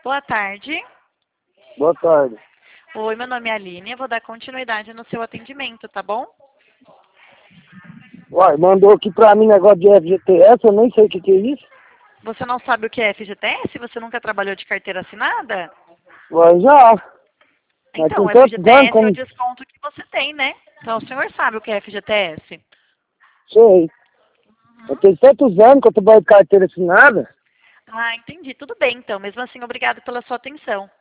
Boa tarde. Boa tarde. Oi, meu nome é Aline. Eu vou dar continuidade no seu atendimento, tá bom? Uai, mandou aqui pra mim negócio de FGTS, eu nem sei o que é isso. Você não sabe o que é FGTS? Você nunca trabalhou de carteira assinada? Uai, já. Mas Então, tem o tantos anos FGTS é o como... desconto que você tem, né? Então, o senhor sabe o que é FGTS? Sei. Eu tenho tantos anos que eu trabalho de carteira assinada. Ah, entendi. Tudo bem, então. Mesmo assim, obrigado pela sua atenção.